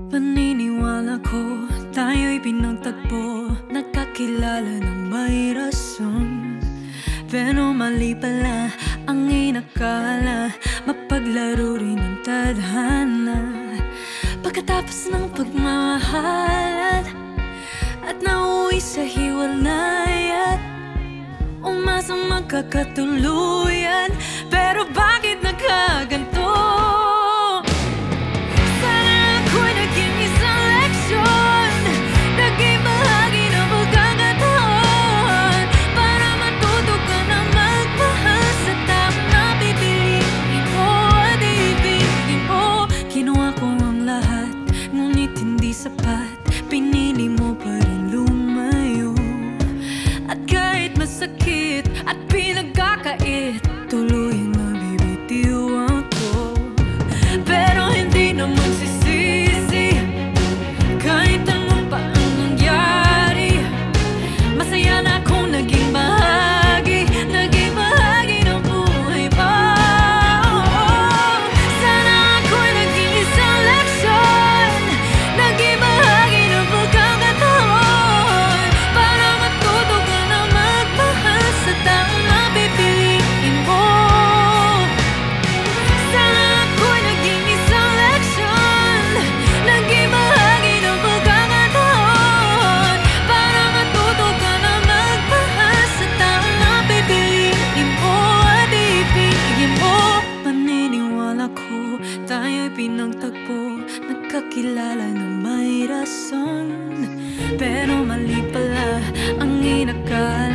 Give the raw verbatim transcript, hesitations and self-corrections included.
Paniniwala ko, tayo'y pinagtagpo, nagkakilala ng may rason. Pero mali pala ang inakala, mapaglaro rin ang tadhana. Pagkatapos ng pagmamahalan at nauwi sa hiwalayan, umasang magkakatuluyan, pero bakit nagkaganto? Pinili mo pa rin lumayo, at kahit masakit at pinagkakait, tuluyang mabibitiw ako. Pero hindi na magsisisi kahit ano pa ang nangyari. Masaya na akong naging bahagi, naging bahagi ng buhay pa. Sana ako'y naging isang leksyon, naging bahagi ng pagkakataon, para matuto ka na magmahal sa taong mapipiliin mo. Sana ako'y naging isang leksyon, naging bahagi ng pagkakataon, para matuto ka na magmahal sa taong mapipiliin mo at ibigin mo. Paniniwala ko, tayo'y pinagtagpo, nagkakilala ng may rason. Pero mali pala ang inakala,